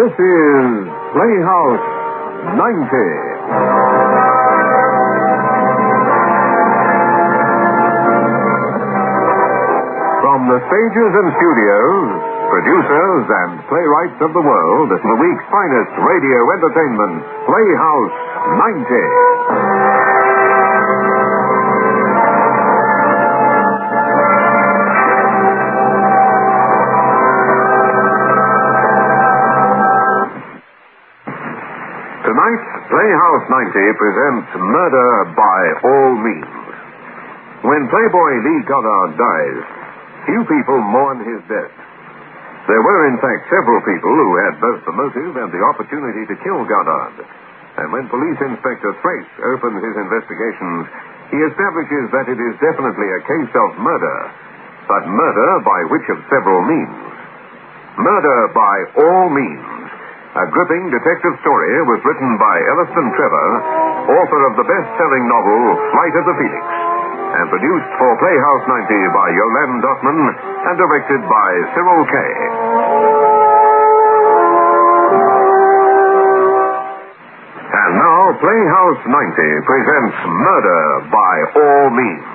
This is Playhouse 90. From the stages and studios, producers and playwrights of the world, the week's finest radio entertainment, Playhouse 90. Tonight, Playhouse 90 presents Murder by All Means. When Playboy Lee Goddard dies, few people mourn his death. There were, in fact, several people who had both the motive and the opportunity to kill Goddard. And when Police Inspector Thrace opens his investigations, he establishes that it is definitely a case of murder, but murder by which of several means. Murder by All Means. A gripping detective story was written by Elliston Trevor, author of the best-selling novel Flight of the Phoenix, and produced for Playhouse 90 by Yolande Dottman and directed by Cyril Kay. And now, Playhouse 90 presents Murder by All Means.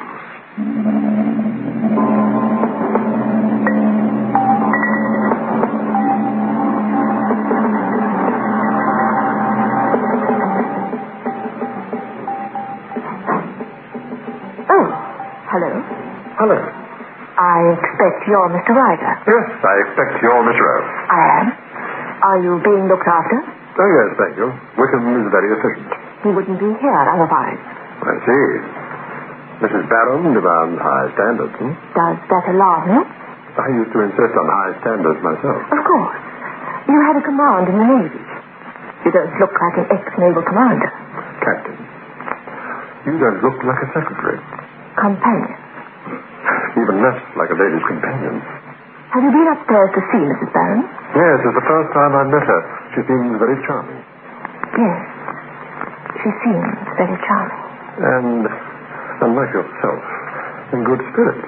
Hello. I expect you're Mr. Ryder. Yes, I expect you're Miss Rowe. I am. Are you being looked after? Oh, yes, thank you. Wickham is very efficient. He wouldn't be here otherwise. I see. Mrs. Barron demands high standards, Does that alarm you? I used to insist on high standards myself. Of course. You had a command in the Navy. You don't look like an ex-naval commander. Captain, you don't look like a secretary. Companion. Even less like a lady's companion. Have you been upstairs to see Mrs. Barron? Yes, it's the first time I met her. She seems very charming. Yes. She seems very charming. And, unlike yourself, in good spirits.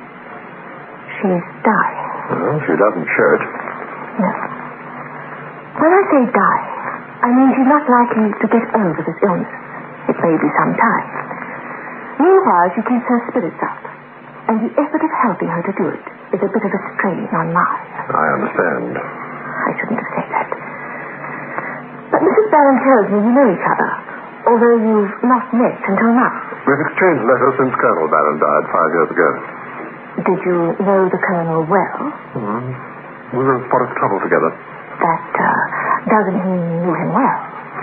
She's dying. Well, she doesn't show it. No. When I say dying, I mean she's not likely to get over this illness. It may be some time. Meanwhile, she keeps her spirits up. And the effort of helping her to do it is a bit of a strain on mine. I understand. I shouldn't have said that. But Mrs. Barron tells me you know each other, although you've not met until now. We've exchanged letters since Colonel Barron died 5 years ago. Did you know the Colonel well? We were in a spot of trouble together. That doesn't mean you knew him well.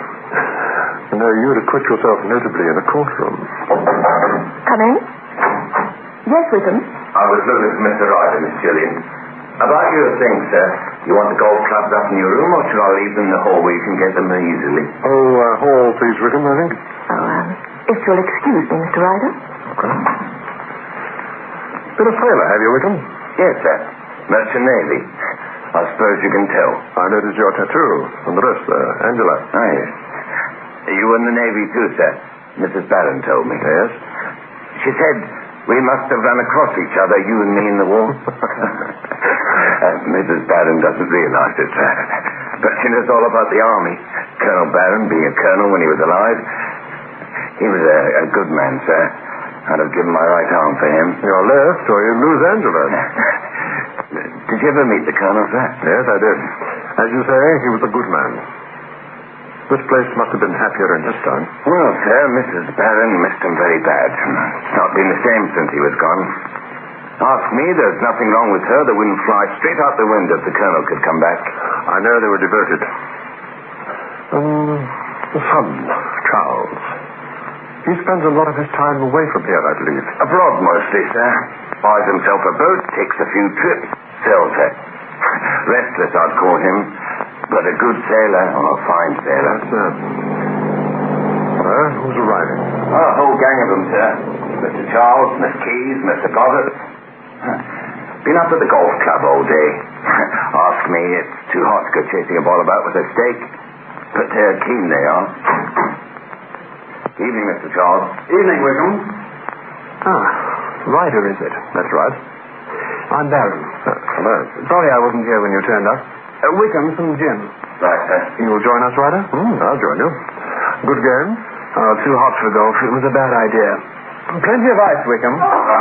You know, you'd acquit yourself notably in a courtroom. Come in. Yes, Wickham. I was looking for Mr. Ryder, Miss Gillian. About your things, sir. You want the golf clubs up in your room, or shall I leave them in the hall where you can get them easily? Hall, please, Wickham, I think. If you'll excuse me, Mr. Ryder. Okay. Been a sailor, have you, Wickham? Yes, sir. Merchant Navy. I suppose you can tell. I noticed your tattoo on the wrist there, Angela. Oh, yes. You were in the Navy too, sir. Mrs. Barron told me. Yes? She said we must have run across each other, you and me, in the war. Mrs. Barron doesn't realize it, sir. But she knows all about the Army. Colonel Barron, being a colonel when he was alive, he was a good man, sir. I'd have given my right arm for him. Your left, or you'd lose Angela. Did you ever meet the Colonel, sir? Yes, I did. As you say, he was a good man. This place must have been happier in his time. Well, sir, Mrs. Barron missed him very bad. It's not been the same since he was gone. Ask me, there's nothing wrong with her that wouldn't fly straight out the window if the Colonel could come back. I know they were devoted. The son, Charles. He spends a lot of his time away from here, I believe. Abroad mostly, sir. Buys himself a boat, takes a few trips, sells it. Restless, I'd call him. But a good sailor, or a fine sailor. Who's arriving? Oh, a whole gang of them, sir. Mr. Charles, Miss Keyes, Mr. Goddard. Been up at the golf club all day. Ask me, it's too hot to go chasing a ball about with a stake. But they're keen, they are. Evening, Mr. Charles. Evening, Wickham. Ryder, is it? That's right. I'm Barron. Hello. Sorry I wasn't here when you turned up. Wickham, some gin. Right, sir. You'll join us, Ryder? I'll join you. Good game? Oh, too hot for golf. It was a bad idea. Plenty of ice, Wickham.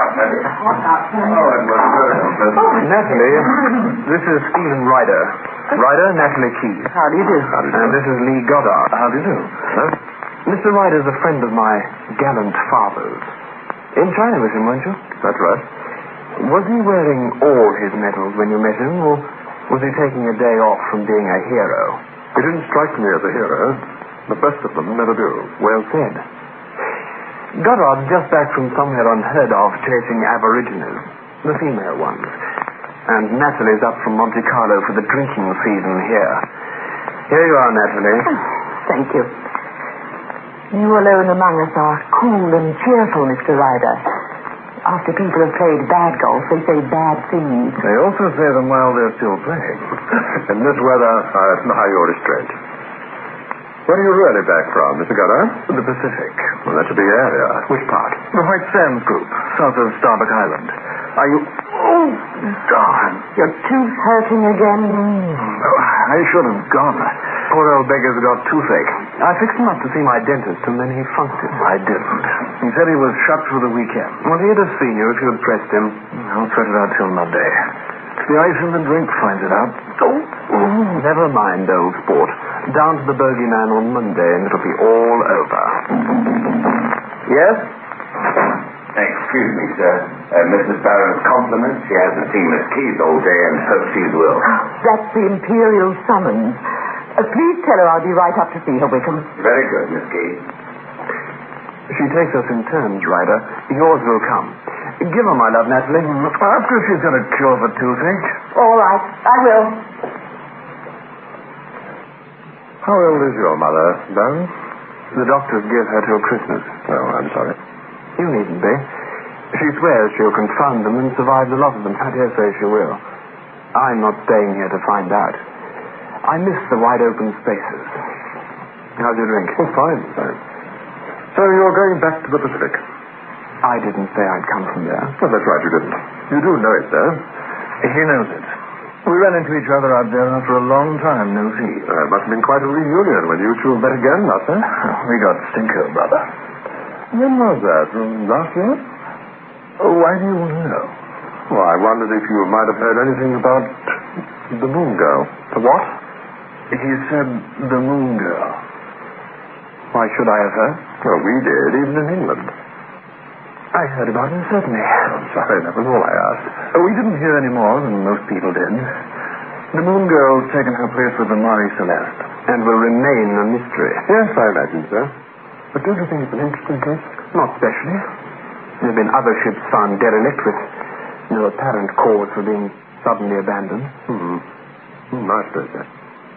Natalie, this is Stephen Ryder. Ryder, Natalie Key. How do you do? And this is Lee Goddard. How do you do? Huh? Mr. Ryder's a friend of my gallant father's. In China with him, weren't you? That's right. Was he wearing all his medals when you met him, or was he taking a day off from being a hero? He didn't strike me as a hero. The best of them never do. Well said. Goddard's just back from somewhere unheard of chasing aborigines, the female ones. And Natalie's up from Monte Carlo for the drinking season here. Here you are, Natalie. Thank you. You alone among us are cool and cheerful, Mr. Ryder. After people have played bad golf, they say bad things. They also say them while they're still playing. In this weather, I admire your restraint. Where are you really back from, Mr. Goddard? The Pacific. Well, that's a big area. Which part? The White Sands Group, south of Starbuck Island. Are you... Oh, darn. Your tooth hurting again? I should have gone. Poor old beggar's got toothache. I fixed him up to see my dentist, and then he funked it. I didn't. He said he was shut for the weekend. Well, he'd have seen you if you'd pressed him. I'll sweat it out till Monday. It's the ice in the drink finds it out. Never mind, old sport. Down to the bogeyman on Monday, and it'll be all over. Yes? Excuse me, sir. Mrs. Barron's compliments. She hasn't seen Miss Keys all day and hopes she will. That's the imperial summons. Please tell her I'll be right up to see her, Wickham. Very good, Miss Keys. She takes us in turns, Ryder. Yours will come. Give her my love, Natalie. After she's got a cure for toothache. All right, I will. How old is your mother, Baron? The doctors give her till Christmas. Oh, I'm sorry. You needn't be. She swears she'll confound them and survive the lot of them. I dare say she will. I'm not staying here to find out. I miss the wide-open spaces. How's your drink? Oh, fine, fine. So you're going back to the Pacific? I didn't say I'd come from there. Oh, that's right, you didn't. You do know it, though. He knows it. We ran into each other out there after a long time, no see. It must have been quite a reunion when you two met again, not so? We got stinko, brother. When was that? Last year? Why do you want to know? Well, I wondered if you might have heard anything about the Moon Girl. The what? He said the Moon Girl. Why should I have heard? Well, we did, even in England. I heard about it, certainly. I'm sorry, that was all I asked. We didn't hear any more than most people did. The Moon Girl's taken her place with the Marie Celeste and will remain a mystery. Yes, I imagine so. But don't you think it's an interesting case? Not specially. There have been other ships found derelict with no apparent cause for being suddenly abandoned. I suppose so.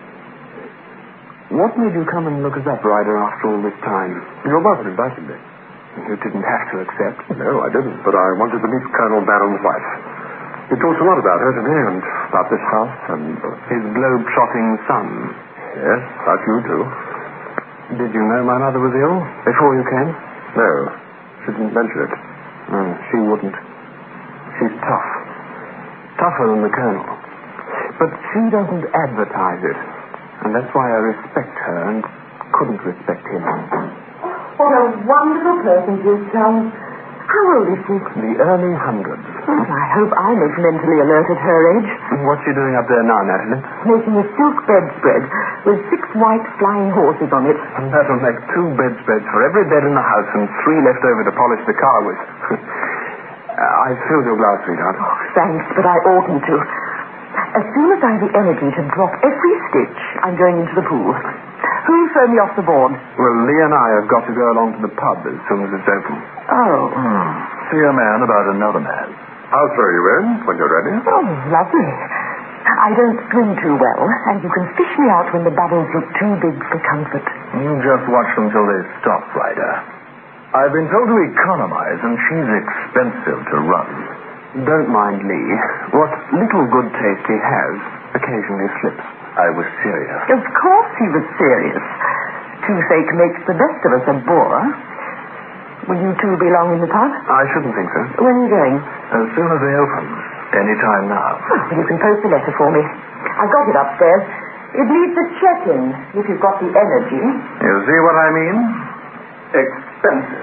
What made you come and look us up, Ryder, after all this time? Your mother invited me. You didn't have to accept. No, I didn't, but I wanted to meet Colonel Barron's wife. He talked a lot about her to me and about this house and... His globe-trotting son. Yes, about you too. Did you know my mother was ill before you came? No, she didn't mention it. She wouldn't. She's tough. Tougher than the Colonel. But she doesn't advertise it. And that's why I respect her and couldn't respect him. What a wonderful person she is, Charles. How old is she? The early hundreds. Well, I hope I'm as mentally alert at her age. What's she doing up there now, Natalie? Making a silk bedspread with 6 white flying horses on it. And that'll make 2 bedspreads for every bed in the house and 3 left over to polish the car with. I filled your glass, sweetheart. Oh, thanks, but I oughtn't to. As soon as I have the energy to drop every stitch, I'm going into the pool. Who'll throw me off the board? Well, Lee and I have got to go along to the pub as soon as it's open. Oh. See a man about another man. I'll throw you in when you're ready. Oh, lovely. I don't swim too well, and you can fish me out when the bubbles look too big for comfort. You just watch them till they stop, Ryder. I've been told to economize, and she's expensive to run. Don't mind Lee. What little good taste he has occasionally slips. I was serious. Of course he was serious. Toothache makes the best of us a bore. Will you two be long in the pub? I shouldn't think so. When are you going? As soon as they open. Any time now. Oh, you can post a letter for me. I've got it upstairs. It needs a check-in, if you've got the energy. You see what I mean? Expensive.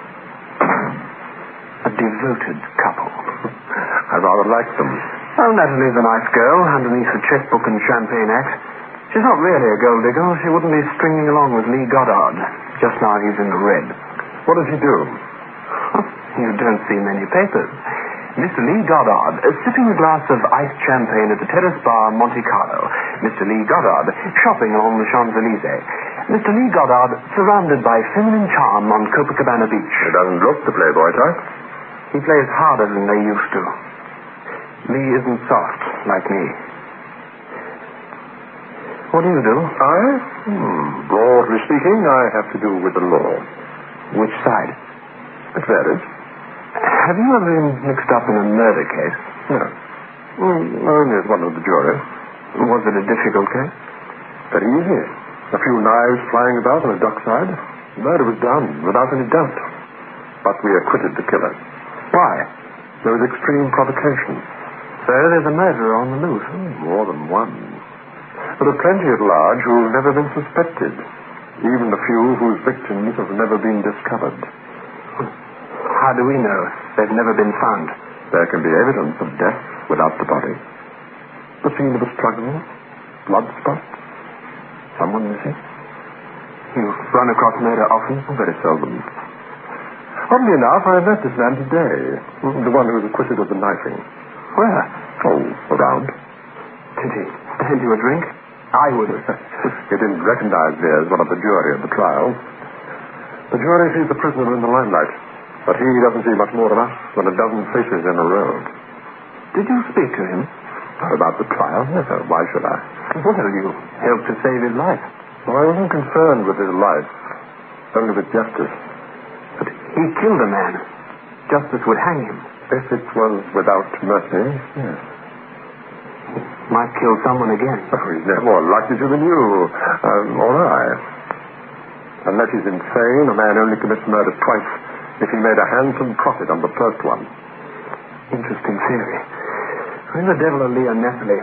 A devoted couple. I rather like them. Well, Natalie's a nice girl, underneath the checkbook and champagne act. She's not really a gold digger. She wouldn't be stringing along with Lee Goddard. Just now he's in the red. What does he do? You don't see many papers. Mr. Lee Goddard is sipping a glass of iced champagne at the Terrace Bar, Monte Carlo. Mr. Lee Goddard shopping along the Champs-Elysees. Mr. Lee Goddard surrounded by feminine charm on Copacabana Beach. He doesn't look the playboy type. He plays harder than they used to. Lee isn't soft like me. What do you do? I? Broadly speaking, I have to do with the law. Which side? It varies. Have you ever been mixed up in a murder case? No. Only as one of the jury. Was it a difficult case? Very easy. A few knives flying about on a dockside. Murder was done without any doubt. But we acquitted the killer. Why? There was extreme provocation. So there's a murderer on the loose. More than one. There are plenty at large who've never been suspected. Even the few whose victims have never been discovered. How do we know they've never been found? There can be evidence of death without the body. The scene of a struggle, blood spots, someone missing. You've run across murder often? Very seldom. Oddly enough, I met this man today. The one who was acquitted of the knifing. Where? Oh, around. Did he stand you a drink? I would have. He didn't recognize me as one of the jury at the trial. The jury sees the prisoner in the limelight, but he doesn't see much more of us than a dozen faces in a row. Did you speak to him? About the trial? Never. Why should I? Well, you helped to save his life. Well, I wasn't concerned with his life, only with justice. But he killed a man. Justice would hang him. If it was without mercy, yes. Might kill someone again. Oh, he's no more likely to than you, or I. Unless he's insane, a man only commits murder twice if he made a handsome profit on the first one. Interesting theory. Who's the devil are Lee and Natalie?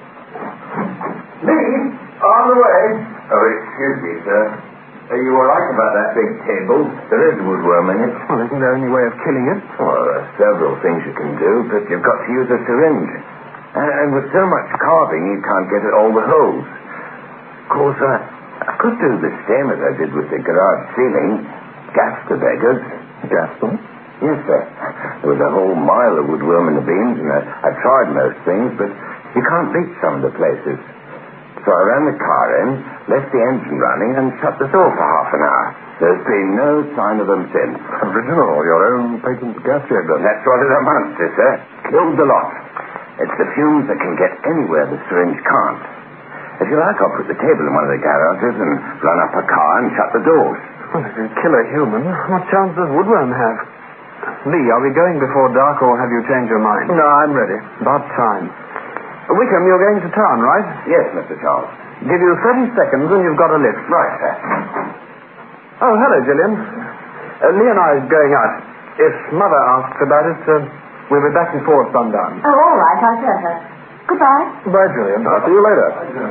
Lee, on the way. Oh, excuse me, sir. Are you all right about that big table? There is woodworm in it. Well, isn't there any way of killing it? Well, there are several things you can do, but you've got to use a syringe. And with so much carving, you can't get at all the holes. Of course, I could do the same as I did with the garage ceiling. Gas the beggars. Gas them? Yes, sir. There was a whole mile of woodworm in the beams, and I tried most things, but you can't reach some of the places. So I ran the car in, left the engine running, and shut the door for half an hour. There's been no sign of them since. Original, your own patent gas chamber. That's what it amounts to, sir. Killed the lot. It's the fumes that can get anywhere the syringe can't. If you like, I'll put the table in one of the garages and run up a car and shut the doors. Well, if you kill a human, what chance does woodworm have? Lee, are we going before dark, or have you changed your mind? No, I'm ready. About time. Wickham, you're going to town, right? Yes, Mr. Charles. Give you 30 seconds and you've got a lift. Right, sir. Oh, hello, Gillian. Lee and I are going out. If Mother asks about it, we'll be back before sundown. Oh, all right, I'll tell her. Goodbye. Bye, Julian. I'll see you later.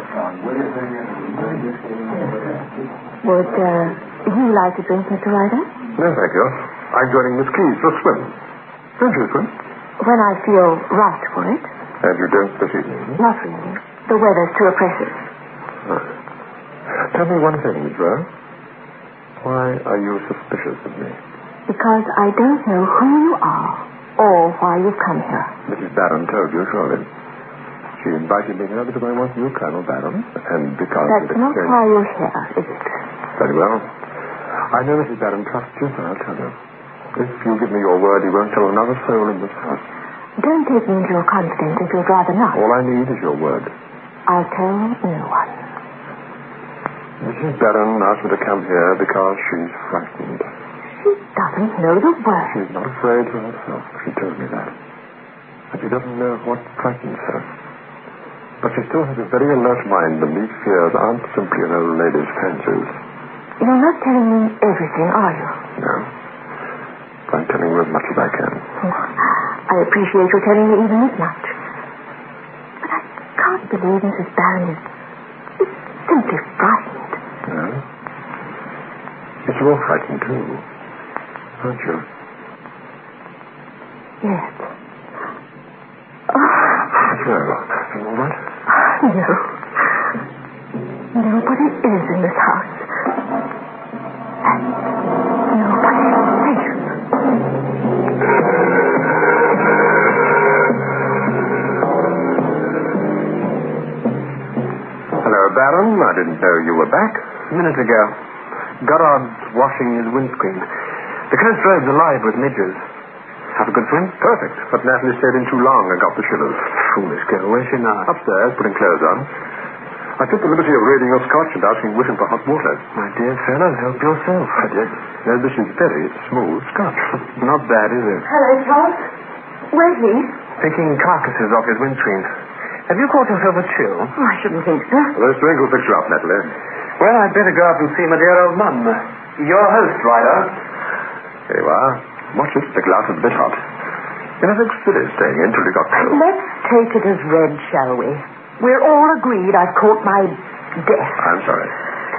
Would you like a drink, Mr. Ryder? No, thank you. I'm joining Miss Keys for a swim. Don't you swim? When I feel right for it. And you don't this evening? Not really. The weather's too oppressive. Tell me one thing, Miss Rowe. Why are you suspicious of me? Because I don't know who you are or why you've come here. Mrs. Barron told you, surely. She invited me here because I want you, Colonel Barron, and because... That's not why you're here, is it? Very well. I know Mrs. Barron trusts you, so I'll tell you. If you give me your word, you won't tell another soul in this house. Don't take me into your confidence if you'd rather not. All I need is your word. I'll tell no one. Mrs. Barron asked me to come here because she's frightened. She doesn't know the word. She's not afraid for herself. She told me that. But she doesn't know what frightens her. But she still has a very alert mind, and these fears aren't simply an old lady's fancies. You're not telling me everything, are you? No. I'm telling you as much as I can. Oh, I appreciate your telling me even this much. But I can't believe Mrs. Barron is violently frightened. No? Yes, you're all frightened, too. Aren't you? Yes. Well, all right? No. Nobody is in this house. And nobody is safe. Hello, Baron. I didn't know you were back. A minute ago. Goddard's washing his windscreen. The coast road's alive with midges. Have a good swim? Perfect. But Natalie stayed in too long and got the shivers. Foolish girl. Where's she now? Upstairs, putting clothes on. I took the liberty of raiding your scotch and asking Wickham for hot water. My dear fellow, help yourself. I did. Now, this is very smooth scotch. Not bad, is it? Hello, Charles. Where's he? Picking carcasses off his windscreen. Have you caught yourself a chill? Oh, I shouldn't think so. Those drinks will fix you up, Natalie. Well, I'd better go up and see my dear old mum. Your host, Ryder. Here you are. Watch it. The glass is a bit hot. You know, it's silly staying in till you got cold. Let's take it as read, shall we? We're all agreed I've caught my death. I'm sorry.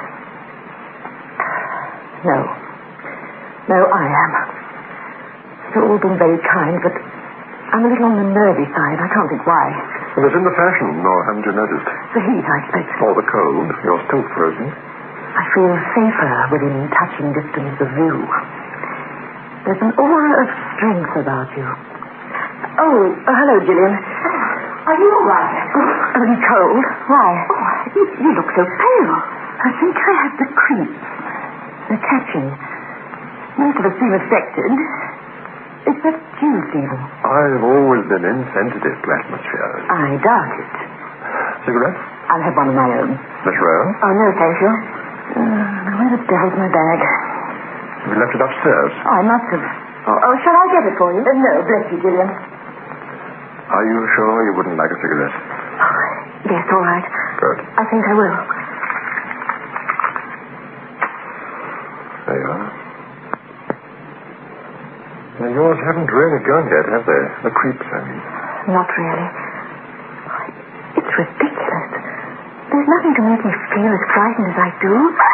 No, I am. You've all been very kind, but I'm a little on the nervy side. I can't think why. Well, it's in the fashion, or haven't you noticed? The heat, I expect. Or the cold. You're still frozen. I feel safer within touching distance of view. There's an aura of strength about you. Oh, hello, Gillian. Are you all right? Oh, you cold? Why? Oh, you look so pale. I think I have the creeps. They're catching. Most of us seem affected. Except you, Stephen. I've always been insensitive to atmosphere. I doubt it. Cigarette? I'll have one of my own. Miss Rowe? Oh, no, thank you. Where the devil's my bag? You left it upstairs. Oh, I must have. Oh, shall I get it for you? No, bless you, Gillian. Are you sure you wouldn't like a cigarette? Oh, yes, all right. Good. I think I will. There you are. Now, yours haven't really gone yet, have they? The creeps, I mean. Not really. It's ridiculous. There's nothing to make me feel as frightened as I do.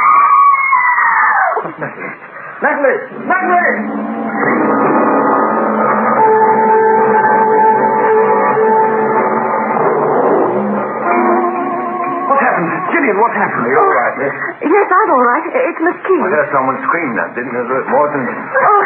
Natalie! Natalie! Natalie! What happened? Gillian, what happened? Are you all right, miss? Yes, I'm all right. It's Miss Key. I heard someone scream that, didn't you? It wasn't... Oh.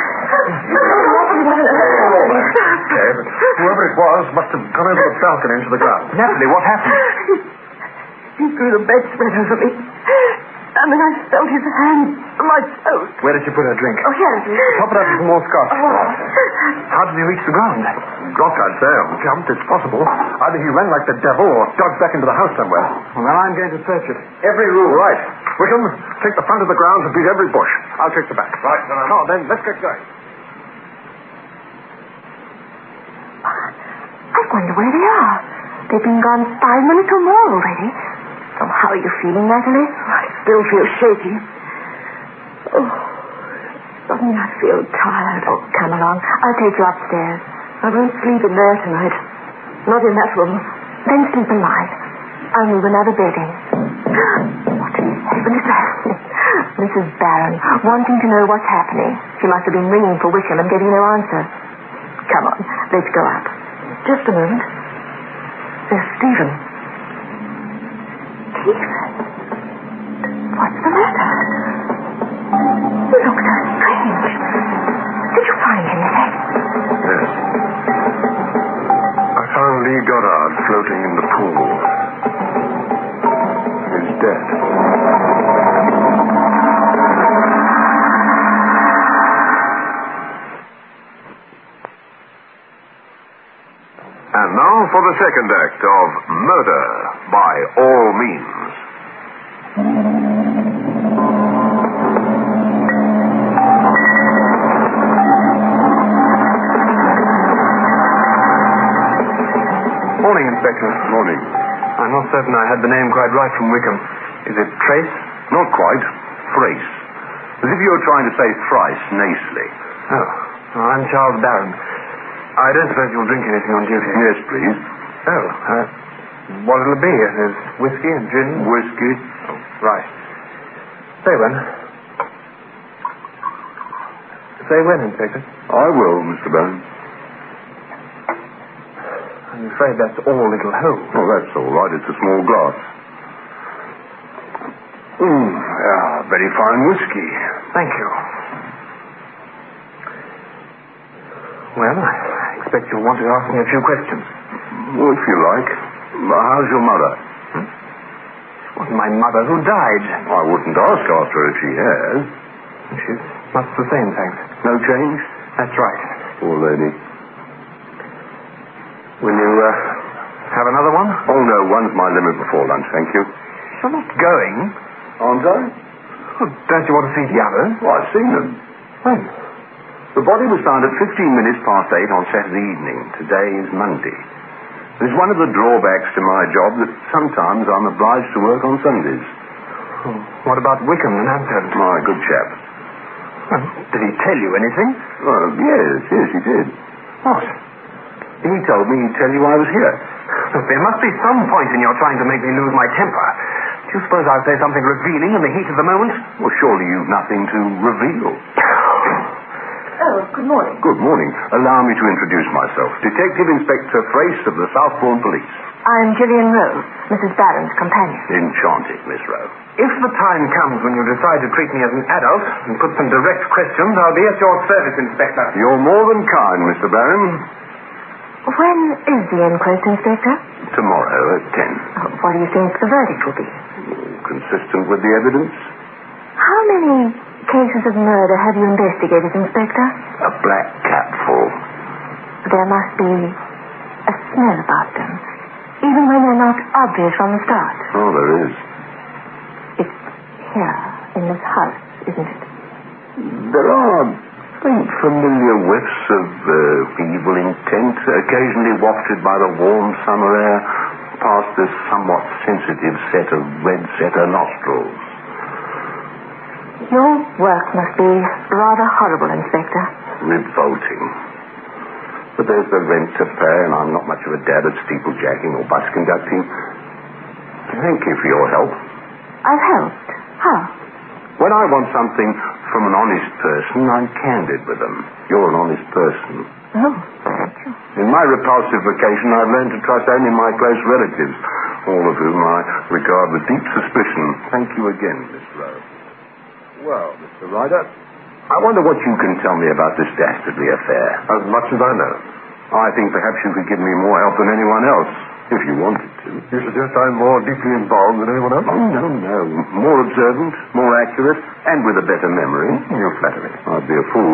Okay, but whoever it was must have gone over the balcony into the ground. Natalie, what happened? He threw the bedspread over me. And then I felt his hand on my throat. Where did you put her drink? Oh, here it is. Top it up with some more scotch. Oh. How did he reach the ground? Dropped, I'd say, or jumped, it's possible. Either he ran like the devil or dodged back into the house somewhere. Well, now I'm going to search it. Every room. Right. Wickham, take the front of the grounds and beat every bush. I'll take the back. Right, then Now, then, let's get going. I wonder where they are. They've been gone 5 minutes or more already. So how are you feeling, Natalie? I still feel shaky. Oh, suddenly I feel tired. Oh, come along. I'll take you upstairs. I won't sleep in there tonight. Not in that room. Then sleep in mine. I'll move another bed in. What in heaven is that? Mrs. Barron, wanting to know what's happening. She must have been ringing for Wickham and getting no answer. Come on, let's go up. Just a moment. There's Stephen. Stephen? What's the matter? You look so strange. Did you find anything? Yes. I found Lee Goddard floating in the pool. He's dead. And now for the second act of Murder by All Means. Morning, Inspector. Morning. I'm not certain I had the name quite right from Wickham. Is it Trace? Not quite. Thrace. As if you were trying to say thrice nastily. Oh, I'm Charles Barron. I don't suppose you'll drink anything on duty. Yes, please. Oh, what'll it be? There's whiskey and gin? Whiskey. Right. Say when. Say when, Inspector. I will, Mr. Barron. I'm afraid that's all it'll hold. Oh, that's all right. It's a small glass. Very fine whiskey. Thank you. Well, I expect you'll want to ask me a few questions. Well, if you like. How's your mother? It wasn't my mother who died. I wouldn't ask after her if she has. She's much the same, thanks. No change? That's right. Poor lady. Will you have another one? Oh, no, one's my limit before lunch, thank you. You're not going. Aren't I? Oh, don't you want to see the others? Well, I've seen them. When? The body was found at 15 minutes past 8 on Saturday evening. Today is Monday. It's one of the drawbacks to my job that sometimes I'm obliged to work on Sundays. Oh, what about Wickham and Hampton? My good chap. Well, did he tell you anything? Yes, he did. What? He told me he'd tell you I was here. Look, there must be some point in your trying to make me lose my temper. Do you suppose I'll say something revealing in the heat of the moment? Well, surely you've nothing to reveal. Oh, good morning. Good morning. Allow me to introduce myself. Detective Inspector Frace of the Southbourne Police. I'm Gillian Rowe, Mrs. Barron's companion. Enchanted, Miss Rowe. If the time comes when you decide to treat me as an adult and put some direct questions, I'll be at your service, Inspector. You're more than kind, Mr. Barron. When is the inquest, Inspector? Tomorrow at 10. Oh, what do you think the verdict will be? Consistent with the evidence? How many cases of murder have you investigated, Inspector? A black cat full. There must be a smell about them, even when they're not obvious from the start. Oh, there is. It's here, in this house, isn't it? There are faint familiar whiffs of evil intent, occasionally wafted by the warm summer air past this somewhat sensitive set of red setter nostrils. Your work must be rather horrible, Inspector. Revolting. But there's the rent to pay, and I'm not much of a dad at steeplejacking or bus conducting. Thank you for your help. I've helped. How? When I want something from an honest person, I'm candid with them. You're an honest person. Oh, thank you. In my repulsive vocation, I've learned to trust only my close relatives, all of whom I regard with deep suspicion. Thank you again, Miss Rowe. Well, Mr. Ryder, I wonder what you can tell me about this dastardly affair. As much as I know. I think perhaps you could give me more help than anyone else, if you wanted to. You suggest I'm more deeply involved than anyone else? Oh, no. More observant, more accurate, and with a better memory. You flatter me. I'd be a fool.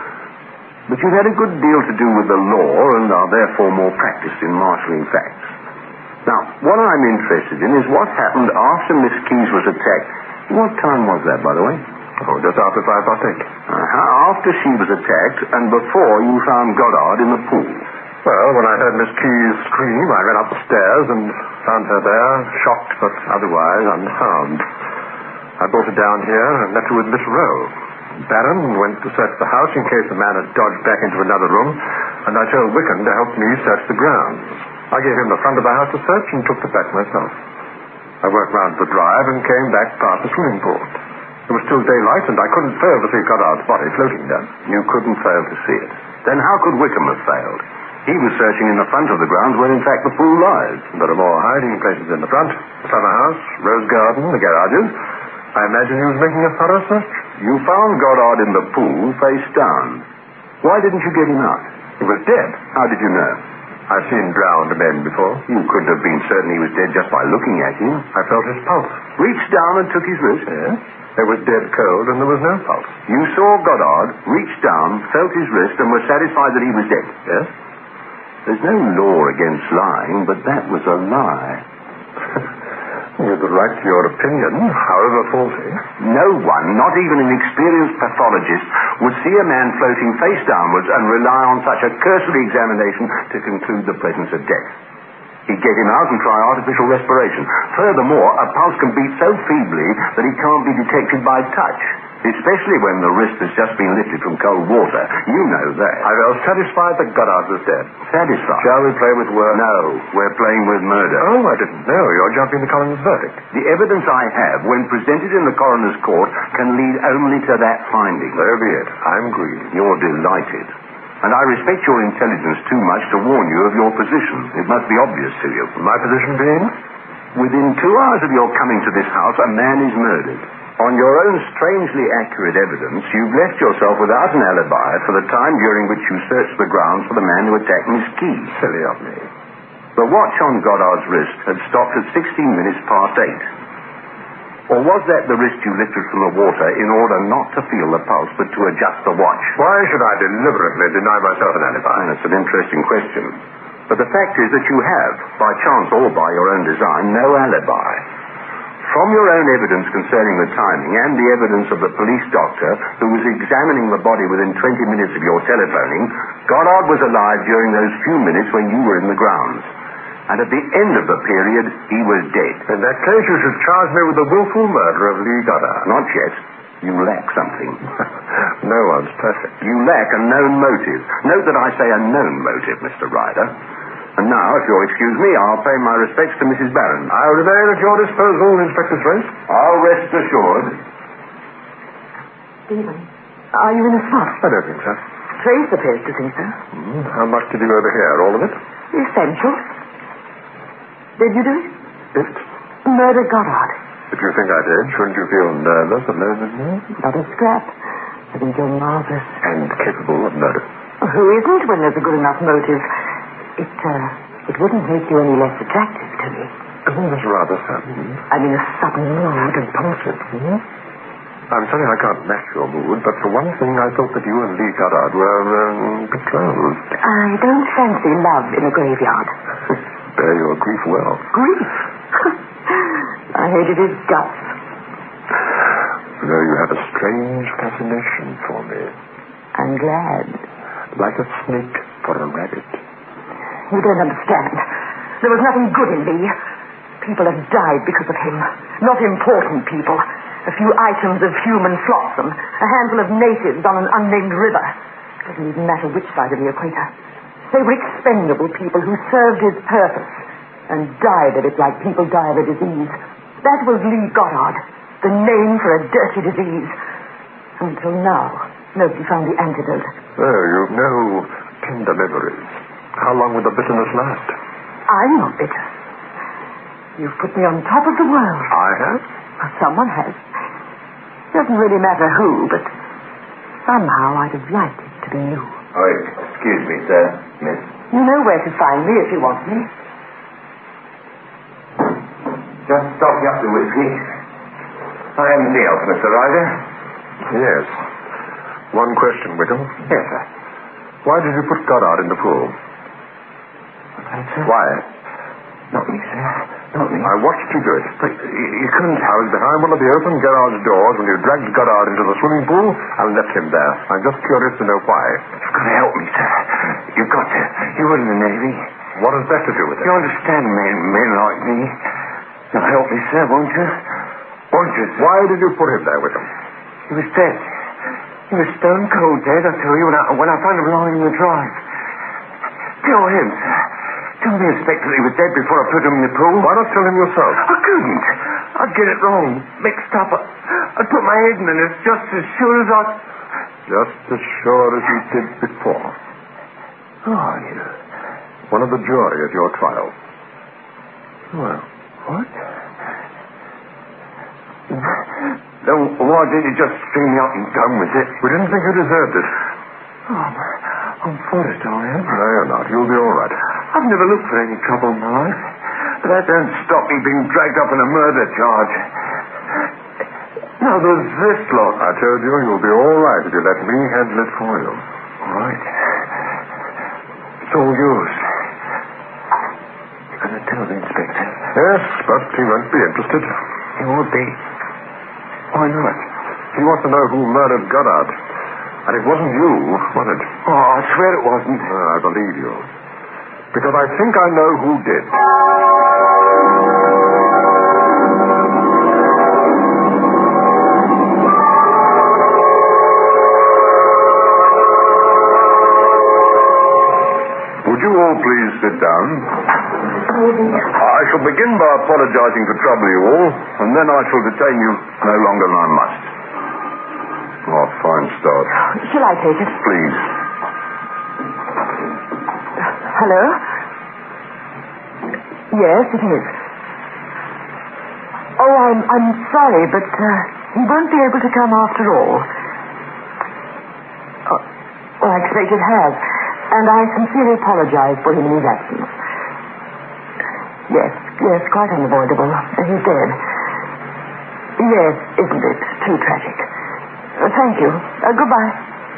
But you've had a good deal to do with the law and are therefore more practiced in marshalling facts. Now, what I'm interested in is what happened after Miss Keyes was attacked. What time was that, by the way? Oh, just after 5:08. After she was attacked and before you found Goddard in the pool. Well, when I heard Miss Keyes scream, I ran up the stairs and found her there, shocked but otherwise unharmed. I brought her down here and left her with Miss Rowe. Barron went to search the house in case the man had dodged back into another room, and I told Wickham to help me search the grounds. I gave him the front of the house to search and took the back myself. I worked round the drive and came back past the swimming pool. It was still daylight, and I couldn't fail to see Goddard's body floating there. You couldn't fail to see it. Then how could Wickham have failed? He was searching in the front of the grounds where, in fact, the pool lies. There are more hiding places in the front. The summer house, rose garden, the garages. I imagine he was making a thorough search. You found Goddard in the pool, face down. Why didn't you get him out? He was dead. How did you know? I've seen drowned men before. You couldn't have been certain he was dead just by looking at him. I felt his pulse. Reached down and took his wrist? Yes. It was dead cold and there was no pulse. You saw Goddard, reached down, felt his wrist, and were satisfied that he was dead? Yes. There's no law against lying, but that was a lie. You have the right to your opinion, however faulty. No one, not even an experienced pathologist, would see a man floating face downwards and rely on such a cursory examination to conclude the presence of death. He'd get him out and try artificial respiration. Furthermore, a pulse can beat so feebly that it can't be detected by touch. Especially when the wrist has just been lifted from cold water. You know that. I felt satisfied that Goddard was dead. Satisfied? Shall we play with words? No, we're playing with murder. Oh, I didn't know. You're jumping the coroner's verdict. The evidence I have, when presented in the coroner's court, can lead only to that finding. So be it. I'm grieved. You're delighted. And I respect your intelligence too much to warn you of your position. It must be obvious to you. My position being? Within 2 hours of your coming to this house, a man is murdered. On your own strangely accurate evidence, you've left yourself without an alibi for the time during which you searched the grounds for the man who attacked Miss Key. Silly of me. The watch on Goddard's wrist had stopped at 16 minutes past 8. Or was that the wrist you lifted from the water in order not to feel the pulse but to adjust the watch? Why should I deliberately deny myself an alibi? That's an interesting question. But the fact is that you have, by chance or by your own design, no alibi. From your own evidence concerning the timing and the evidence of the police doctor who was examining the body within 20 minutes of your telephoning, Goddard was alive during those few minutes when you were in the grounds. And at the end of the period, he was dead. In that case, you should charge me with the willful murder of Lee Goddard. Not yet. You lack something. No one's perfect. You lack a known motive. Note that I say a known motive, Mr. Ryder. And now, if you'll excuse me, I'll pay my respects to Mrs. Barron. I'll remain at your disposal, Inspector Trace. I'll rest assured. Stephen, are you in a spot? I don't think so. Trace appears to think so. How much did you overhear? All of it? Essentials. Did you do it? It? Murder Goddard. If you think I did, shouldn't you feel nervous alone with me? Not a scrap. I think you're marvelous. And capable of murder. Who isn't when there's a good enough motive? It wouldn't make you any less attractive to me. Isn't this rather sudden? I'm in a sudden mood. Impulsive. I'm sorry I can't match your mood, but for one thing, I thought that you and Lee Goddard were betrothed. I don't fancy love in a graveyard. Bear your grief well. Grief? I hated his guts. Though you have a strange fascination for me. I'm glad. Like a snake for a rabbit. You don't understand. There was nothing good in me. People have died because of him. Not important people. A few items of human flotsam. A handful of natives on an unnamed river. It doesn't even matter which side of the equator. They were expendable people who served his purpose and died of it like people die of a disease. That was Lee Goddard. The name for a dirty disease. Until now, nobody found the antidote. Oh, you've no tender memories. How long would the bitterness last? I'm not bitter. You've put me on top of the world. I have? Someone has. Doesn't really matter who, but somehow I'd have liked it to be you. Oh, excuse me, sir, miss. You know where to find me if you want me. Just stocking up the whiskey. I am the elf, Mr. Ryder. Yes. One question, Wickham. Yes, sir. Why did you put Goddard in the pool? Sir? Why? Not me, sir. Not me. I watched you do it. But you couldn't... I was behind one of the open garage doors when you dragged Goddard into the swimming pool and left him there. I'm just curious to know why. You've got to help me, sir. You've got to. You were in the Navy. What has that to do with it? You understand men like me. Now help me, sir, won't you? Won't you, sir? Why did you put him there, Wickham? He was dead. He was stone cold dead, I tell you, when I found him lying in the drive. Tell him, sir. Tell the inspector that he was dead before I put him in the pool. Why not tell him yourself? I couldn't. I'd get it wrong, mixed up. I'd put my head in it just as sure as I... Just as sure as you did before. Who are you? One of the jury at your trial. Well, what? Then why did you just string me up and done with it? We didn't think you deserved it. Oh, I'm forced, I am. No, you're not. You'll be all right. I've never looked for any trouble in my life. But that don't stop me being dragged up on a murder charge. Now there's this lot. I told you you'll be all right if you let me handle it for you. All right. It's all yours. You're going to tell the inspector? Yes, but he won't be interested. He won't be. Why not? He wants to know who murdered Goddard. And it wasn't you, was it? Oh, I swear it wasn't. I believe you. Because I think I know who did. Would you all please sit down? Oh, dear. I shall begin by apologizing for trouble you all, and then I shall detain you no longer than I must. Oh, fine start. Shall I take it? Please. Hello? Yes, it is. Oh, I'm sorry, but he won't be able to come after all. Oh, I expect it has. And I sincerely apologize for him in his absence. Yes, quite unavoidable. He's dead. Yes, isn't it? Too tragic. Thank you. Goodbye.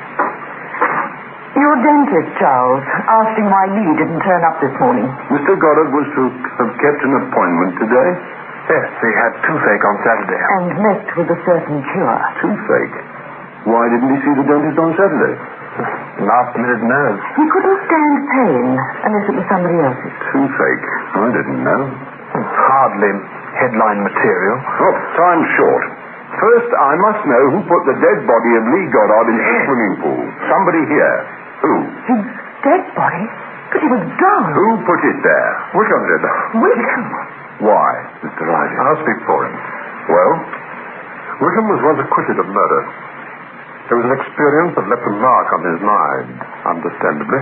Your dentist, Charles, asking why Lee didn't turn up this morning. Mr. Goddard was to have kept an appointment today? Yes, he had toothache on Saturday. And met with a certain cure. Toothache? Why didn't he see the dentist on Saturday? Last-minute nerves. He couldn't stand pain unless it was somebody else's. Toothache? I didn't know. Hardly headline material. Oh, time's short. First, I must know who put the dead body of Lee Goddard in the swimming pool. Somebody here. Who? His dead body? But he was drowned. Who put it there? Wickham did. Wickham? Why, Mr. Riley? I'll speak for him. Well? Wickham was once acquitted of murder. There was an experience that left a mark on his mind, understandably.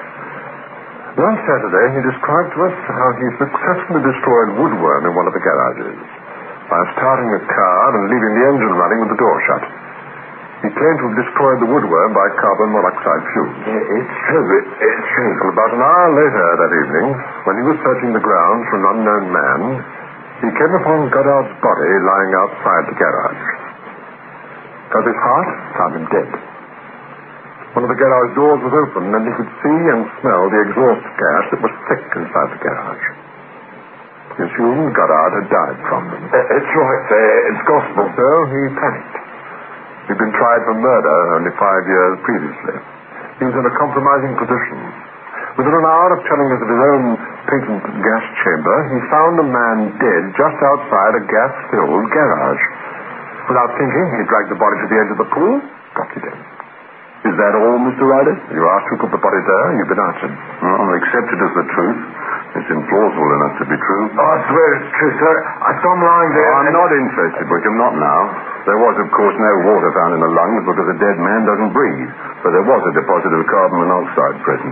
Last Saturday, he described to us how he successfully destroyed woodworm in one of the garages by starting the car and leaving the engine running with the door shut. He claimed to have destroyed the woodworm by carbon monoxide fumes. It's true. It's true. And about an hour later that evening, when he was searching the grounds for an unknown man, he came upon Goddard's body lying outside the garage. Got his heart, found him dead. One of the garage doors was open, and he could see and smell the exhaust gas that was thick inside the garage. He assumed Goddard had died from them. It's right. It's gospel. So he panicked. He'd been tried for murder only 5 years previously. He was in a compromising position. Within an hour of telling us of his own patent gas chamber, he found a man dead just outside a gas-filled garage. Without thinking, he dragged the body to the edge of the pool, dropped it in. Is that all, Mr. Ryder? You asked who put the body there, you've been answered. Well, I'll accept it as the truth. It's implausible enough to be true. Oh, I swear it's true, sir. I saw him lying there. I'm not interested, Wickham, not now. There was, of course, no water found in the lungs because a dead man doesn't breathe. But there was a deposit of carbon monoxide present.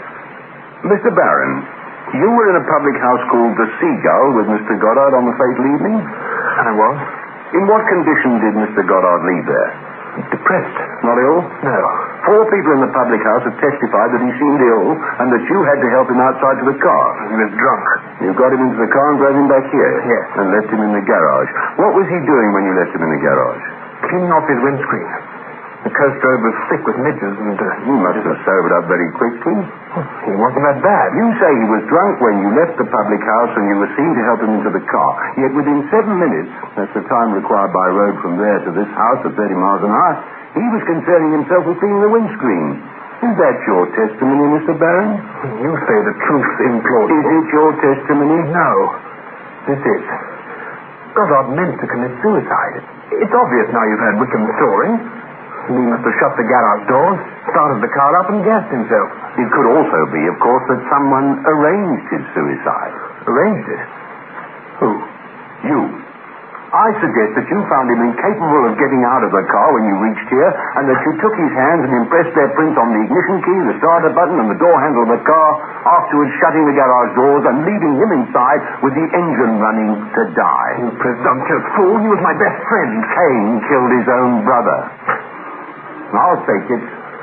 Mr. Barron, you were in a public house called The Seagull with Mr. Goddard on the fatal evening? I was. In what condition did Mr. Goddard leave there? Depressed. Not ill? No. 4 people in the public house have testified that he seemed ill and that you had to help him outside to the car. He was drunk. You got him into the car and drove him back here? Yes. And left him in the garage. What was he doing when you left him in the garage? Cleaning off his windscreen. The coast road was thick with midges and... You must have sobered up very quickly. He wasn't that bad. You say he was drunk when you left the public house and you were seen to help him into the car. Yet within 7 minutes, that's the time required by road from there to this house at 30 miles an hour, he was concerning himself with cleaning the windscreen. Is that your testimony, Mr. Barron? You say the truth implausible. Is it your testimony? No. This is. Goddard meant to commit suicide. It's obvious now you've heard Wickham's story. Lee must have shut the garage doors, started the car up, and gassed himself. It could also be, of course, that someone arranged his suicide. Arranged it? Who? You. I suggest that you found him incapable of getting out of the car when you reached here, and that you took his hands and impressed their prints on the ignition key, the starter button, and the door handle of the car, afterwards shutting the garage doors and leaving him inside with the engine running to die. You presumptuous fool. He was my best friend. Cain killed his own brother. I'll take it.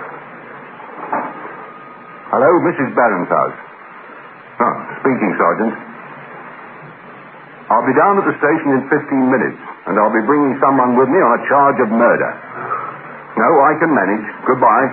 Hello, Mrs. Barron's house. Oh, speaking, Sergeant. I'll be down at the station in 15 minutes, and I'll be bringing someone with me on a charge of murder. No, I can manage. Goodbye.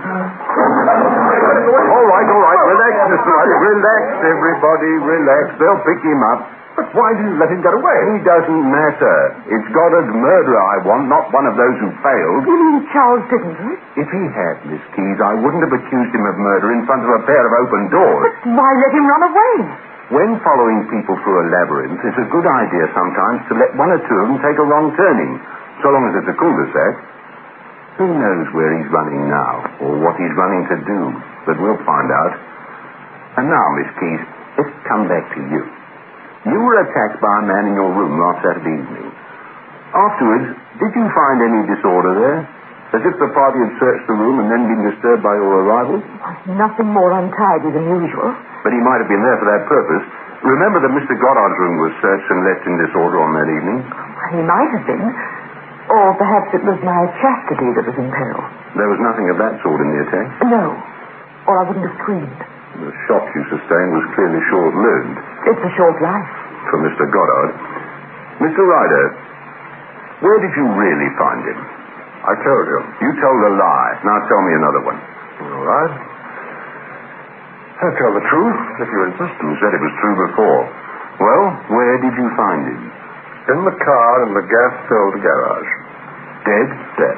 All right. Relax, Mr. Riley. Relax, everybody. Relax. They'll pick him up. But why didn't you let him get away? He doesn't matter. It's Goddard's murderer I want, not one of those who failed. You mean Charles didn't, eh? If he had, Miss Keyes, I wouldn't have accused him of murder in front of a pair of open doors. But why let him run away? When following people through a labyrinth, it's a good idea sometimes to let one or two of them take a wrong turning, so long as it's a cul-de-sac. Who knows where he's running now, or what he's running to do? But we'll find out. And now, Miss Keyes, let's come back to you. You were attacked by a man in your room last Saturday evening. Afterwards, did you find any disorder there? As if the party had searched the room and then been disturbed by your arrival? Nothing more untidy than usual. But he might have been there for that purpose. Remember that Mr. Goddard's room was searched and left in disorder on that evening? He might have been. Or perhaps it was my chastity that was in peril. There was nothing of that sort in the attack? No. Or I wouldn't have screamed. The shock you sustained was clearly short-lived. It's a short life. For Mr. Goddard. Mr. Ryder, where did you really find him? I told you. You told a lie. Now tell me another one. All right. I'll tell the truth, if you insist. You said it was true before. Well, where did you find him? In the car in the gas-filled garage. Dead? Dead.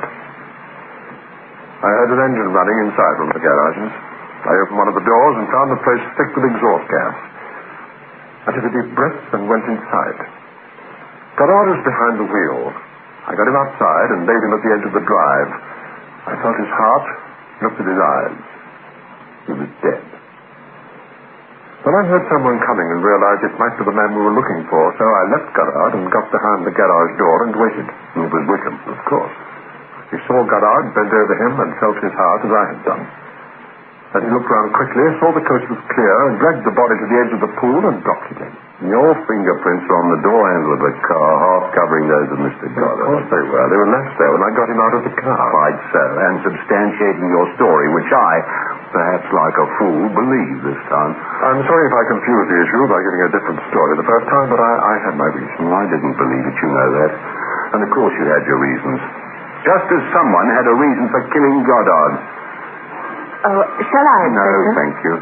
I heard an engine running inside from the garages. I opened one of the doors and found the place thick with exhaust gas. I took a deep breath and went inside. Goddard was behind the wheel. I got him outside and laid him at the edge of the drive. I felt his heart, looked at his eyes. He was dead. Then I heard someone coming and realized it might be the man we were looking for, so I left Goddard and got behind the garage door and waited. It was Wickham. Of course. He saw Goddard, bent over him, and felt his heart as I had done. Then he looked round quickly, saw the coast was clear, and dragged the body to the edge of the pool and dropped it in. Your fingerprints were on the door handle of the car, half covering those of Mr. Goddard. Of course they were. They were left there when I got him out of the car. Quite so, and substantiating your story, which I, perhaps like a fool, believe this time. I'm sorry if I confused the issue by giving a different story the first time, but I had my reasons. I didn't believe it, you know that. And of course you had your reasons. Just as someone had a reason for killing Goddard. Oh, shall I? No, thank you.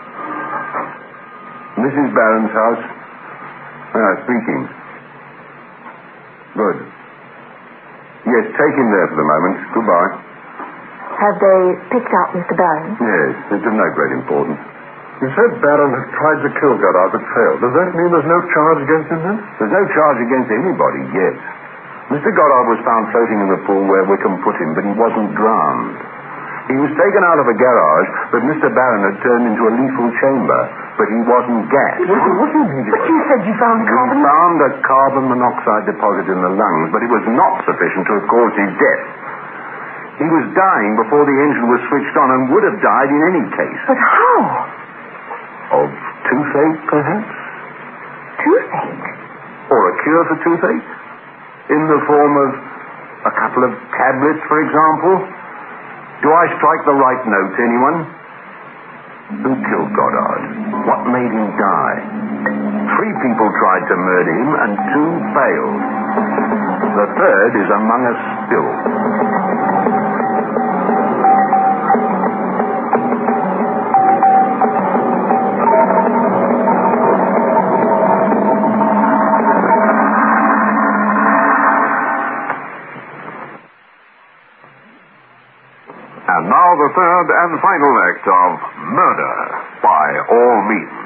Mrs. Barron's house? Speaking. Good. Yes, take him there for the moment. Goodbye. Have they picked up Mr. Barron? Yes, it's of no great importance. You said Barron had tried to kill Goddard but failed. Does that mean there's no charge against him then? There's no charge against anybody, yes. Mr. Goddard was found floating in the pool where Wickham put him, but he wasn't drowned. He was taken out of a garage, but Mr. Barron had turned into a lethal chamber, but he wasn't gassed. What do you mean? But you said you found carbon... We found a carbon monoxide deposit in the lungs, but it was not sufficient to have caused his death. He was dying before the engine was switched on and would have died in any case. But how? Of toothache, perhaps? Toothache? Or a cure for toothache? In the form of a couple of tablets, for example? Do I strike the right note, anyone? Who killed Goddard? What made him die? 3 people tried to murder him and 2 failed. The third is among us still. And now the third and final act of Murder by All Means.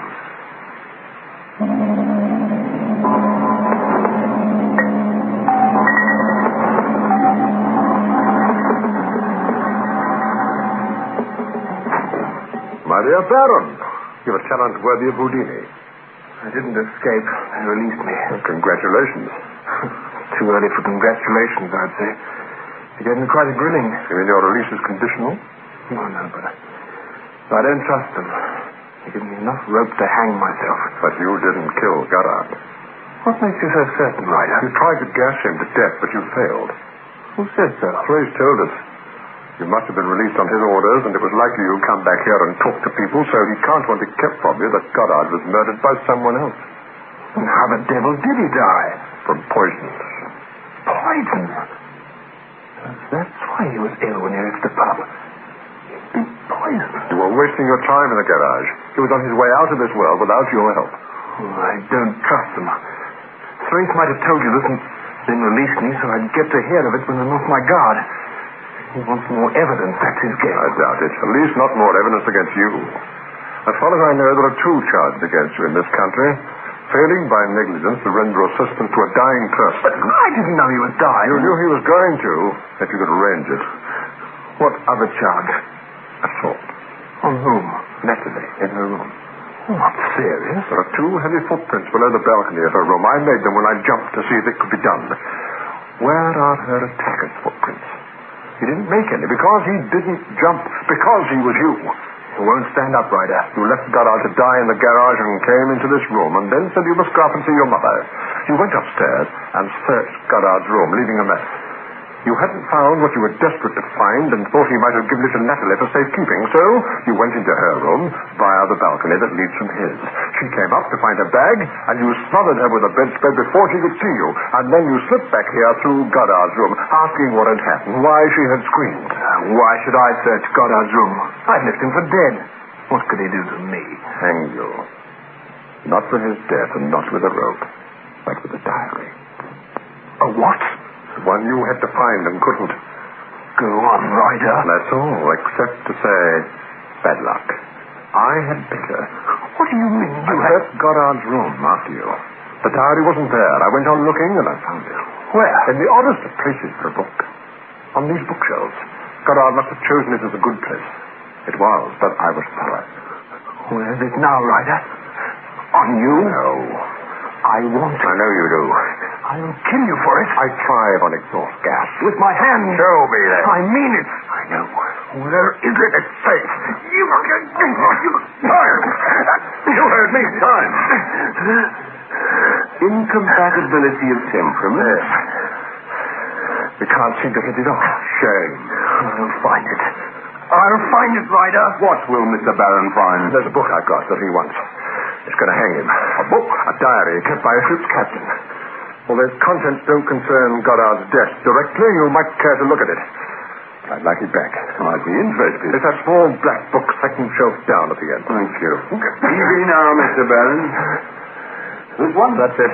My dear Baron, you have a challenge worthy of Houdini. I didn't escape. They released me. Well, congratulations. Too early for congratulations, I'd say. They gave me quite a grilling. You mean your release is conditional? Oh, no, but I don't trust them. They give me enough rope to hang myself. But you didn't kill Goddard. What makes you so certain, Ryder? You tried to gas him to death, but you failed. Who said so? Fraser told us. You must have been released on his orders, and it was likely you'd come back here and talk to people, so he can't want it kept from you that Goddard was murdered by someone else. And how the devil did he die? From poison. Poison? That's why he was ill when he left the pub. He'd been poisoned. You were wasting your time in the garage. He was on his way out of this world without your help. Oh, I don't trust them. Thrace might have told you this and then released me so I'd get to hear of it when I'm off my guard. He wants more evidence, that's his game. I doubt it. At least not more evidence against you. As far as I know, there are 2 charges against you in this country. Failing by negligence to render assistance to a dying person. But I didn't know he was dying. You knew he was going to, if you could arrange it. What other charge? Assault. On whom? Natalie, in her room. Not serious. There are 2 heavy footprints below the balcony of her room. I made them when I jumped to see if it could be done. Where are her attacker's footprints? He didn't make any because he didn't jump, because he was you. You won't stand up, Ryder. You left Goddard to die in the garage and came into this room and then said you must go up and see your mother. You went upstairs and searched Goddard's room, leaving a mess. You hadn't found what you were desperate to find and thought he might have given it to Natalie for safekeeping, so you went into her room via the balcony that leads from his. She came up to find her bag, and you smothered her with a bedspread before she could see you, and then you slipped back here through Goddard's room, asking what had happened, why she had screamed. Why should I search Goddard's room? I'd left him for dead. What could he do to me? Hang you. Not for his death and not with a rope, but with a diary. A what? The one you had to find and couldn't. Go on, Ryder. That's all, except to say, bad luck. I had better. What do you mean? I left Goddard's room after you. The diary wasn't there. I went on looking and I found it. Where? In the oddest of places for a book. On these bookshelves. Goddard must have chosen it as a good place. It was, but I was thorough. Where is it now, Ryder? On you? No. I won't. I know you do. I'll kill you for it. I thrive on exhaust gas. With my hand. Show me that. I mean it. I know. Where is it? It's safe. You heard me. Time. Incompatibility of temperament. Yes. We can't seem to hit it off. Shame. I'll find it. I'll find it, Ryder. What will Mr. Barron find? There's a book I've got that he wants. It's going to hang him. A book? A diary kept by a ship's captain. Well, its contents don't concern Goddard's death directly. You might care to look at it. I'd like it back. I'd be interested. It's a small black book, second shelf down at the end. Thank you. Easy now, Mr. Barron. This one? That's it.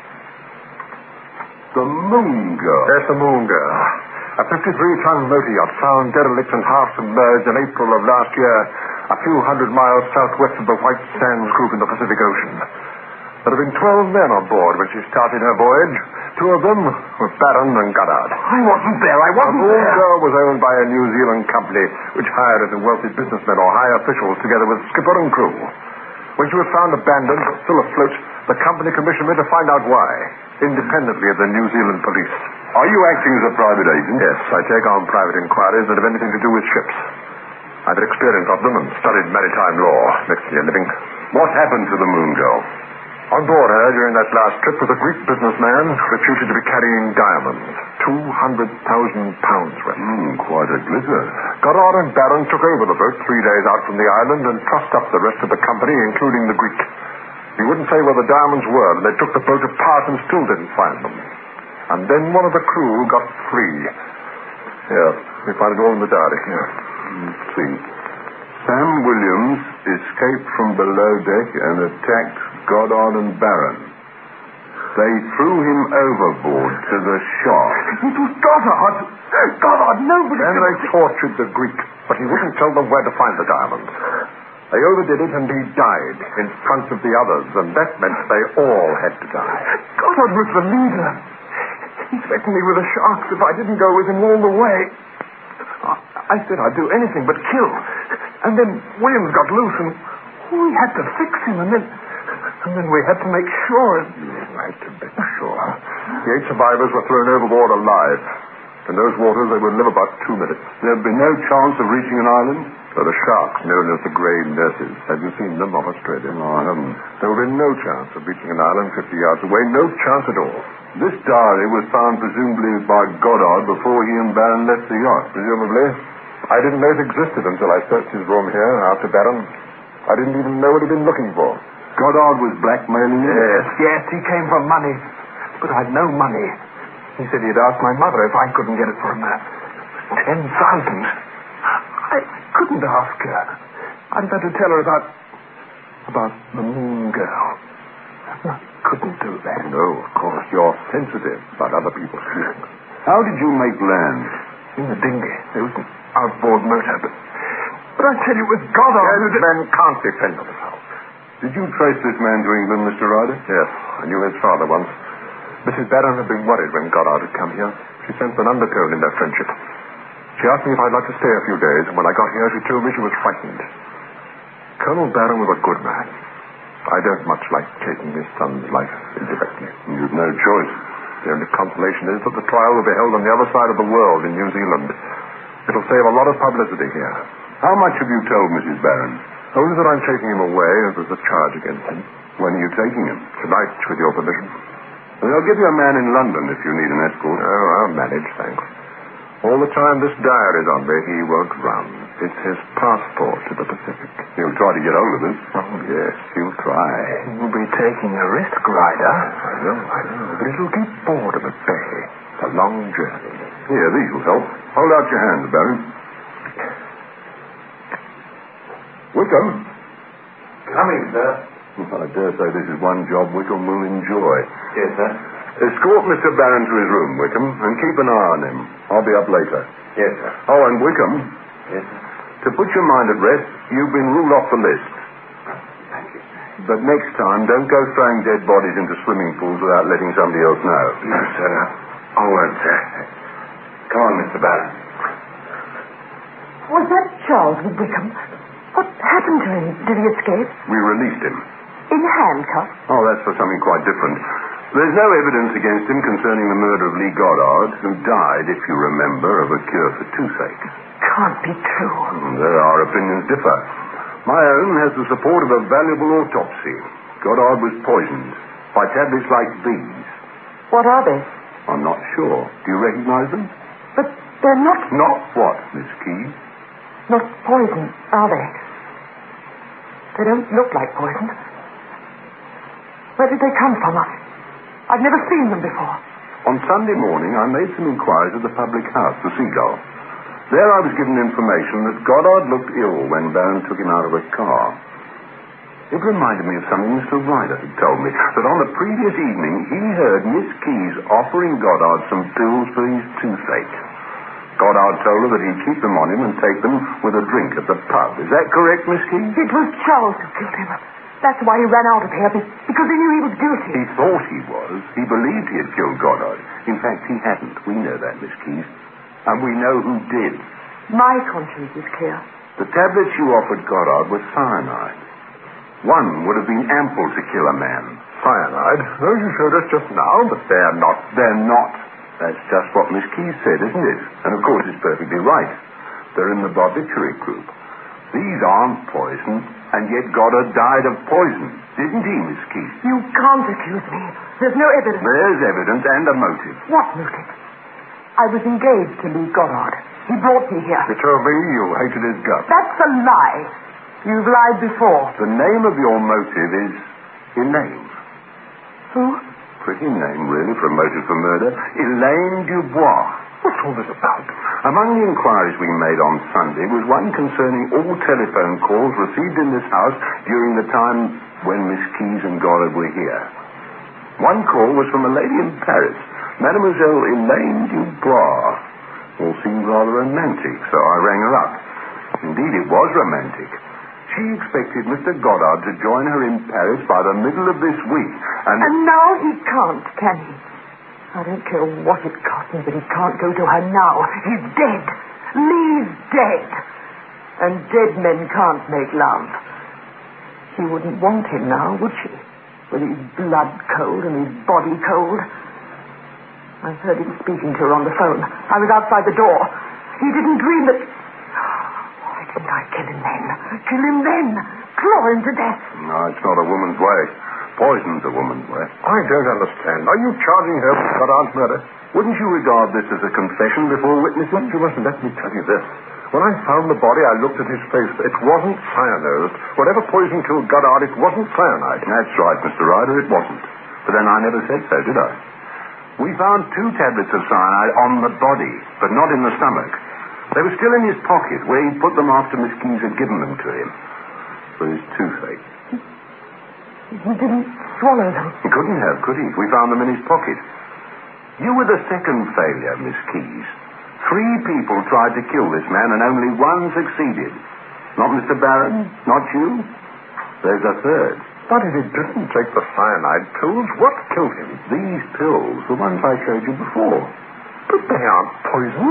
The Moon Girl. Yes, the Moon Girl. A 53-ton motor yacht found derelict and half submerged in April of last year, a few hundred miles southwest of the White Sands Group in the Pacific Ocean. There had been 12 men on board when she started her voyage. 2 of them were Barron and Goddard. I wasn't there. I wasn't there. The Moon there. Girl was owned by a New Zealand company which hired the wealthy businessmen or high officials together with skipper and crew. When she was found abandoned, but still afloat, the company commissioned me to find out why, independently of the New Zealand police. Are you acting as a private agent? Yes, I take on private inquiries that have anything to do with ships. I've had experience of them and studied maritime law, makes me a living. What happened to the Moon Girl? On board her during that last trip was a Greek businessman reputed to be carrying diamonds, 200,000 pounds worth. Quite a glitter. Goddard and Barron took over the boat 3 days out from the island and trussed up the rest of the company, including the Greek. He wouldn't say where the diamonds were, and they took the boat apart and still didn't find them. And then one of the crew got free. Here, we find it all in the diary. Here. Let's see. Sam Williams escaped from below deck and attacked Goddard and Barron. They threw him overboard to the shark. It was Goddard. Goddard, nobody... Then they tortured the Greek, but he wouldn't tell them where to find the diamonds. They overdid it and he died in front of the others, and that meant they all had to die. Goddard was the leader. He threatened me with the sharks if I didn't go with him all the way. I said I'd do anything but kill. And then Williams got loose and we had to fix him, and then we had to make sure. You had to make sure. The 8 survivors were thrown overboard alive. In those waters they would live about 2 minutes. There'd be no chance of reaching an island? There are sharks known as the grey nurses. Have you seen them off Australia? No, I haven't. There would be no chance of reaching an island 50 yards away. No chance at all. This diary was found presumably by Goddard before he and Barron left the yacht. Presumably. I didn't know it existed until I searched his room here after Barron. I didn't even know what he'd been looking for. Goddard was blackmailing you? Yes, he came for money. But I'd no money. He said he'd ask my mother if I couldn't get it for him. 10,000. I couldn't ask her. I'd better tell her about the Moon Girl. I couldn't do that. No, of course. You're sensitive about other people's feelings. How did you make land? In the dinghy. There was an outboard motor, but I tell you, it was Goddard who did... Men can't defend themselves. Did you trace this man to England, Mr. Ryder? Yes, I knew his father once. Mrs. Barron had been worried when Goddard had come here. She sensed an undertone in their friendship. She asked me if I'd like to stay a few days, and when I got here, she told me she was frightened. Colonel Barron was a good man. I don't much like taking his son's life indirectly. You've no choice. The only consolation is that the trial will be held on the other side of the world in New Zealand. It'll save a lot of publicity here. How much have you told Mrs. Barron? Only that I'm taking him away as there's a charge against him. When are you taking him? Tonight, with your permission. They'll give you a man in London if you need an escort. Oh, I'll manage, thanks. All the time this diary's on me, he won't run. It's his passport to the Pacific. He'll try to get hold of us. Oh, yes, he'll try. You'll be taking a risk, Ryder. I know. But it'll keep boredom at bay. It's a long journey. Here, these will help. Hold out your hands, Baron. Wickham. Coming, sir. Well, I dare say this is one job Wickham will enjoy. Yes, sir. Escort Mr. Barron to his room, Wickham, and keep an eye on him. I'll be up later. Yes, sir. Oh, and Wickham, Yes, sir. to put your mind at rest, you've been ruled off the list. Thank you, sir. But next time, don't go throwing dead bodies into swimming pools without letting somebody else know. No, sir. I won't, sir. Come on, Mr. Barron. Was that Charles Wickham? What happened to him? Did he escape? We released him. In handcuffs? Oh, that's for something quite different. There's no evidence against him concerning the murder of Lee Goddard, who died, if you remember, of a cure for toothache. Can't be true. There our opinions differ. My own has the support of a valuable autopsy. Goddard was poisoned by tablets like these. What are they? I'm not sure. Do you recognize them? But they're not... Not what, Miss Key? Not poison, are they? They don't look like poison. Where did they come from? I've never seen them before. On Sunday morning, I made some inquiries at the public house, the Seagull. There I was given information that Goddard looked ill when Barron took him out of a car. It reminded me of something Mr. Ryder had told me, that on the previous evening he heard Miss Keyes offering Goddard some pills for his toothache. Goddard told her that he'd keep them on him and take them with a drink at the pub. Is that correct, Miss Keyes? It was Charles who killed him. That's why he ran out of here, because he knew he was guilty. He thought he was. He believed he had killed Goddard. In fact, he hadn't. We know that, Miss Keyes. And we know who did. My conscience is clear. The tablets you offered Goddard were cyanide. One would have been ample to kill a man. Cyanide? Oh, you showed us just now, but they're not. They're not. That's just what Miss Keyes said, isn't it? And of course it's perfectly right. They're in the barbituric group. These aren't poison, and yet Goddard died of poison. Didn't he, Miss Keyes? You can't accuse me. There's no evidence. There's evidence and a motive. What motive? I was engaged to Lee Goddard. He brought me here. You told me you hated his guts. That's a lie. You've lied before. The name of your motive is Elaine. Who? Pretty name, really, for a motive for murder. Elaine Dubois. What's all this about? Among the inquiries we made on Sunday was one concerning all telephone calls received in this house during the time when Miss Keyes and Goddard were here. One call was from a lady in Paris, Mademoiselle Elaine Dubois. All seemed rather romantic, so I rang her up. Indeed, it was romantic. She expected Mr. Goddard to join her in Paris by the middle of this week, And now he can't, can he? I don't care what it cost me, but he can't go to her now. He's dead. Lee's dead. And dead men can't make love. She wouldn't want him now, would she? With his blood cold and his body cold. I heard him speaking to her on the phone. I was outside the door. He didn't dream that... Why didn't I kill him then? Kill him then. Claw him to death. No, it's not a woman's way. Poison's a woman's way. I don't understand. Are you charging her with Goddard's murder? Wouldn't you regard this as a confession before witnesses? But you mustn't let me tell you this. When I found the body, I looked at his face. It wasn't cyanosed. Whatever poison killed Goddard, it wasn't cyanide. That's right, Mr. Ryder, it wasn't. But then I never said so, did I? We found 2 tablets of cyanide on the body, but not in the stomach. They were still in his pocket, where he'd put them after Miss Keyes had given them to him. For his toothache. He didn't swallow them. He couldn't have, could he? We found them in his pocket. You were the second failure, Miss Keyes. 3 people tried to kill this man, and only 1 succeeded. Not Mr. Barron, not you. There's a third. But if he didn't take the cyanide pills, what killed him? These pills, the ones I showed you before. But they aren't poison.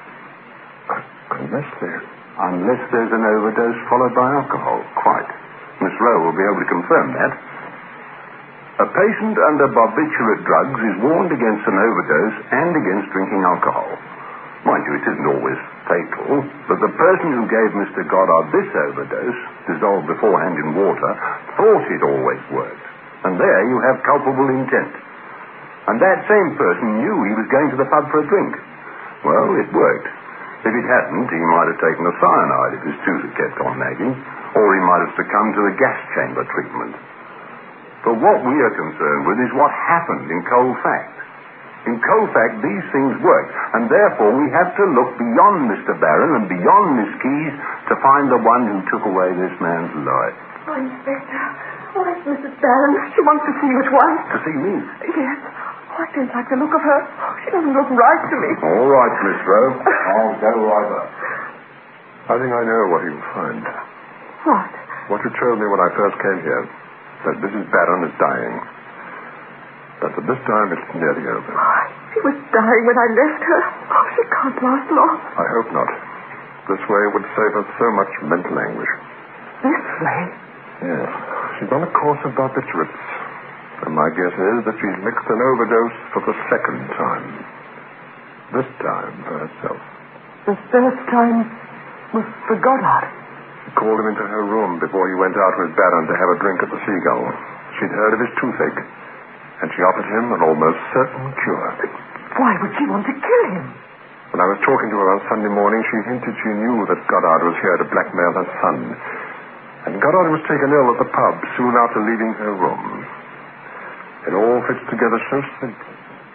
Unless there's an overdose followed by alcohol. Quite. Miss Rowe will be able to confirm that. A patient under barbiturate drugs is warned against an overdose and against drinking alcohol. Mind you, it isn't always fatal, but the person who gave Mr. Goddard this overdose, dissolved beforehand in water, thought it always worked. And there you have culpable intent. And that same person knew he was going to the pub for a drink. Well, it worked. If it hadn't, he might have taken a cyanide if his tooth had kept on nagging, or he might have succumbed to the gas chamber treatment. But what we are concerned with is what happened in cold fact. In cold fact, these things work, and therefore we have to look beyond Mr. Barron and beyond Miss Keyes to find the one who took away this man's life. Oh, Inspector. Oh, it's Mrs. Barron. She wants to see you at once. To see me? Yes. Oh, I don't like the look of her. Oh, she doesn't look right to me. All right, Miss Rowe. I'll go right up. I think I know what you'll find. What? What you told me when I first came here, that Mrs. Barron is dying. But at this time, it's nearly over. Oh, she was dying when I left her. Oh, she can't last long. I hope not. This way would save us so much mental anguish. This way? Yes. She's on a course of barbiturates. And my guess is that she's mixed an overdose for the second time. This time for herself. The first time was for Goddard. She called him into her room before he went out with Barron to have a drink at the Seagull. She'd heard of his toothache, and she offered him an almost certain cure. But why would she want to kill him? When I was talking to her on Sunday morning, she hinted she knew that Goddard was here to blackmail her son. And Goddard was taken ill at the pub soon after leaving her room. It all fits together so simply.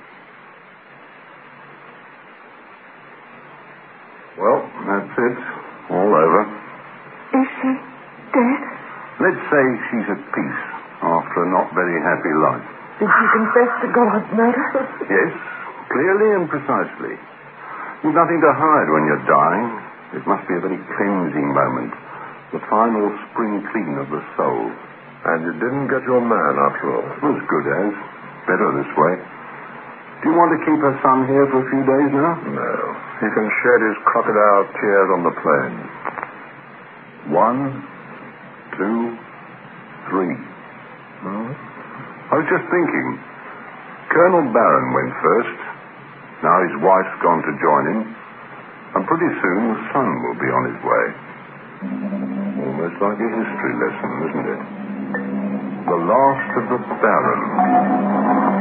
Well, that's it. All over. Is she dead? Let's say she's at peace after a not very happy life. Did she confess to Goddard's murder? Yes, clearly and precisely. You've nothing to hide when you're dying. It must be a very cleansing moment. The final spring clean of the soul. And you didn't get your man, after all. As good as. Better this way. Do you want to keep her son here for a few days now? No. He can shed his crocodile tears on the plain. 1, 2, 3. I was just thinking. Colonel Barron went first. Now his wife's gone to join him. And pretty soon the son will be on his way. Almost like a history lesson, isn't it? The last of the Barons.